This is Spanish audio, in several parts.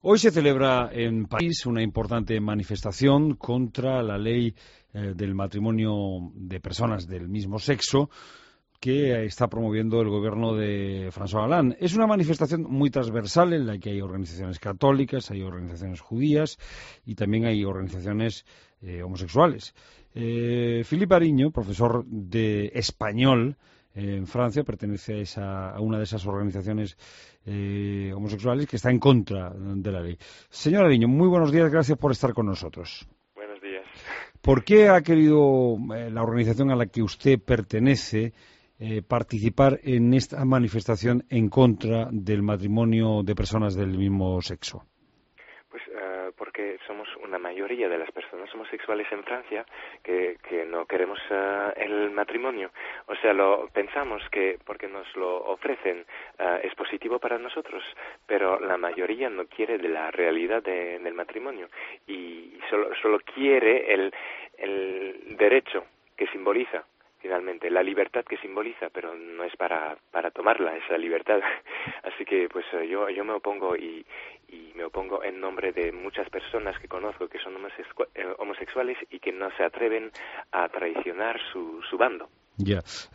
Hoy se celebra en París una importante manifestación contra la ley del matrimonio de personas del mismo sexo que está promoviendo el gobierno de François Hollande. Es una manifestación muy transversal en la que hay organizaciones católicas, hay organizaciones judías y también hay organizaciones homosexuales. Philippe Ariño, profesor de español en Francia, pertenece a una de esas organizaciones homosexuales que está en contra de la ley. Señor Ariño, muy buenos días, gracias por estar con nosotros. Buenos días. ¿Por qué ha querido la organización a la que usted pertenece participar en esta manifestación en contra del matrimonio de personas del mismo sexo? Pues porque somos una mayoría de las personas homosexuales en Francia que no queremos el matrimonio. O sea, lo pensamos que porque nos lo ofrecen es positivo para nosotros, pero la mayoría no quiere de la realidad del matrimonio y solo quiere el derecho que simboliza. Finalmente, la libertad que simboliza, pero no es para tomarla, esa libertad. Así que, pues, yo me opongo y me opongo en nombre de muchas personas que conozco que son homosexuales y que no se atreven a traicionar su bando. Ya.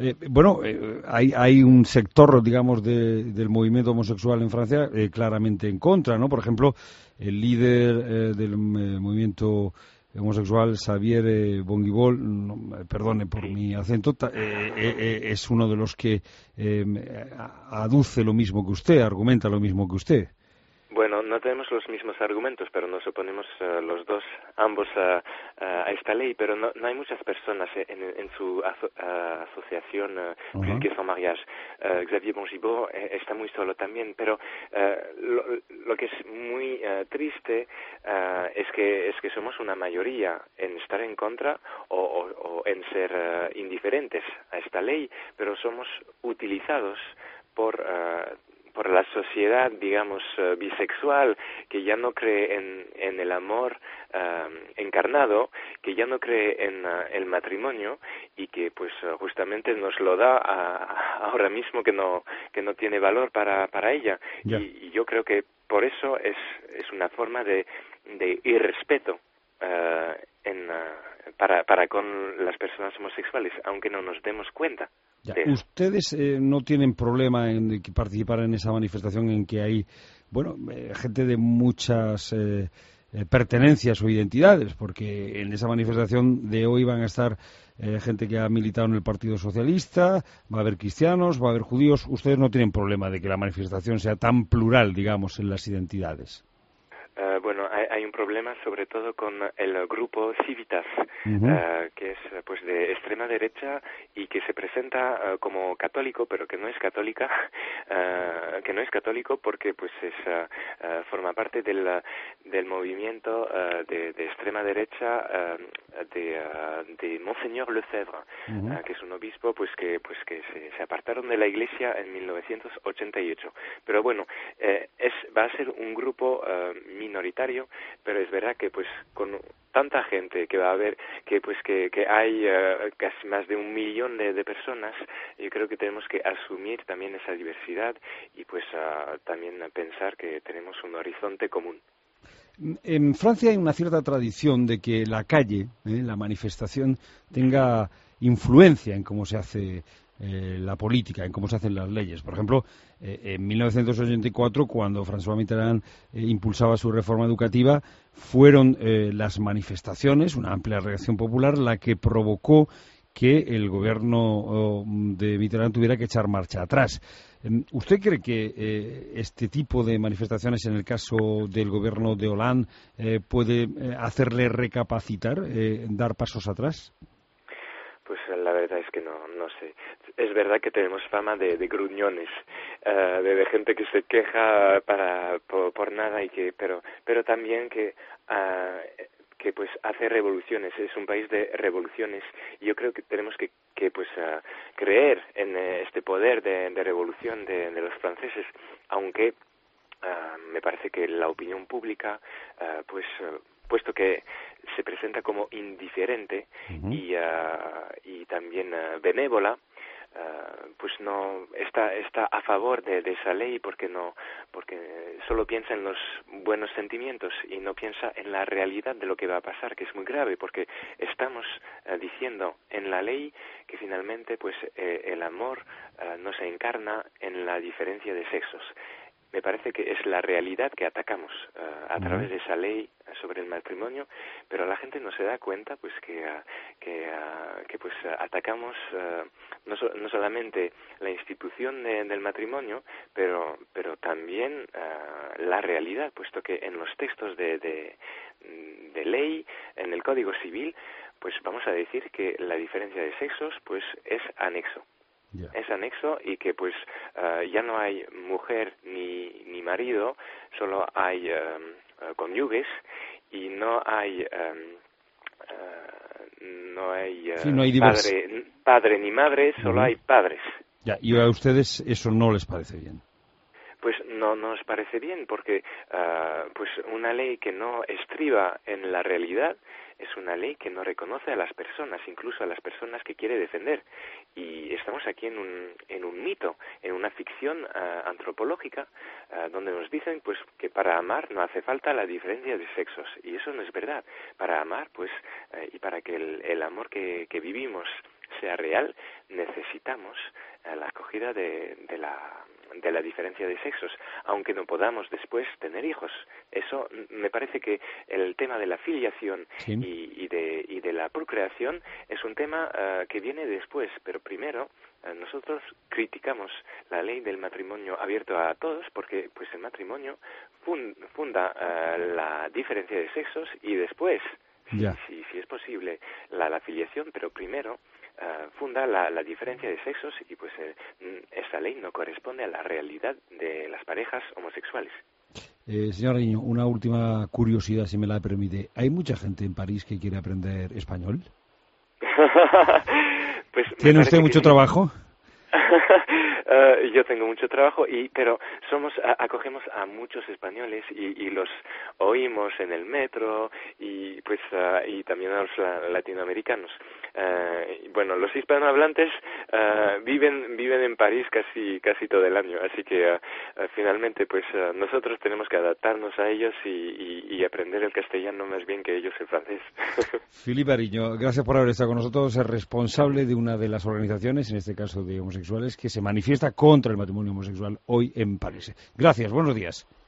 Hay un sector, digamos, del movimiento homosexual en Francia claramente en contra, ¿no? Por ejemplo, el líder del movimiento homosexual, Xavier Bonguibol, perdone por mi acento, es uno de los que aduce lo mismo que usted, argumenta lo mismo que usted. Bueno, no tenemos los mismos argumentos, pero nos oponemos ambos a esta ley, pero no hay muchas personas en su asociación Plus Sans Mariage. Xavier Bonguibol está muy solo también, pero lo que es muy triste es que somos una mayoría en estar en contra o en ser indiferentes a esta ley, pero somos utilizados por la sociedad, digamos, bisexual, que ya no cree en el amor encarnado, que ya no cree en el matrimonio y que, pues, justamente nos lo da ahora mismo que no tiene valor para ella. Yeah. Y yo creo que por eso es una forma de irrespeto para con las personas homosexuales, aunque no nos demos cuenta. Ustedes no tienen problema en participar en esa manifestación en que hay, gente de muchas pertenencias o identidades, porque en esa manifestación de hoy van a estar gente que ha militado en el Partido Socialista, va a haber cristianos, va a haber judíos. Ustedes no tienen problema de que la manifestación sea tan plural, digamos, en las identidades. Bueno, hay un problema sobre todo con el grupo Civitas, que es pues de extrema derecha y que se presenta como católico, pero que no es católica, que no es católico porque pues forma parte del movimiento de extrema derecha de Monseigneur Lefebvre, que es un obispo pues que se apartaron de la Iglesia en 1988. Pero bueno, va a ser un grupo minoritario, pero es verdad que pues con tanta gente que va a haber, que hay casi más de 1 millón de personas, yo creo que tenemos que asumir también esa diversidad y pues también pensar que tenemos un horizonte común. En Francia hay una cierta tradición de que la calle, la manifestación, tenga influencia en cómo se hace la política, en cómo se hacen las leyes. Por ejemplo, en 1984, cuando François Mitterrand impulsaba su reforma educativa, fueron las manifestaciones, una amplia reacción popular, la que provocó que el gobierno de Mitterrand tuviera que echar marcha atrás. ¿Usted cree que este tipo de manifestaciones, en el caso del gobierno de Hollande, puede hacerle recapacitar, dar pasos atrás? Pues la verdad es que no sé. Es verdad que tenemos fama de gruñones, de gente que se queja por nada y pero también que pues hace revoluciones. Es un país de revoluciones y yo creo que tenemos que creer en este poder de revolución de los franceses, aunque me parece que la opinión pública puesto que se presenta como indiferente y también benévola, pues no está a favor de esa ley porque solo piensa en los buenos sentimientos y no piensa en la realidad de lo que va a pasar, que es muy grave, porque estamos diciendo en la ley que finalmente pues el amor no se encarna en la diferencia de sexos. Me parece que es la realidad que atacamos a través de esa ley sobre el matrimonio, pero la gente no se da cuenta pues que pues atacamos no solamente la institución del matrimonio, pero también la realidad, puesto que en los textos de ley, en el Código Civil, pues vamos a decir que la diferencia de sexos pues es anexo. Yeah. Es anexo y que pues ya no hay mujer ni marido, solo hay cónyuges y no hay padre ni madre, solo hay padres. Ya, y a ustedes eso no les parece bien. Pues no nos parece bien porque pues una ley que no estriba en la realidad es una ley que no reconoce a las personas, incluso a las personas que quiere defender. Y estamos aquí en un mito, en una ficción antropológica, donde nos dicen pues que para amar no hace falta la diferencia de sexos. Y eso no es verdad. Para amar, pues, y para que el amor que vivimos sea real, necesitamos la acogida de la diferencia de sexos, aunque no podamos después tener hijos. Eso me parece que el tema de la filiación y de la procreación es un tema que viene después, pero primero nosotros criticamos la ley del matrimonio abierto a todos porque pues el matrimonio funda la diferencia de sexos y después, si es posible, la filiación, pero primero funda la diferencia de sexos y pues esta ley no corresponde a la realidad de las parejas homosexuales. Señor Ariño, una última curiosidad, si me la permite. ¿Hay mucha gente en París que quiere aprender español? Pues ¿tiene usted mucho trabajo? Yo tengo mucho trabajo, pero acogemos a muchos españoles y los oímos en el metro y pues y también a los latinoamericanos. Bueno, los hispanohablantes viven en París casi todo el año, así que finalmente pues nosotros tenemos que adaptarnos a ellos y aprender el castellano más bien que ellos el francés. Filipe Ariño, gracias por haber estado con nosotros. Es responsable de una de las organizaciones, en este caso de homosexuales, que se manifiesta contra el matrimonio homosexual hoy en París. Gracias, buenos días.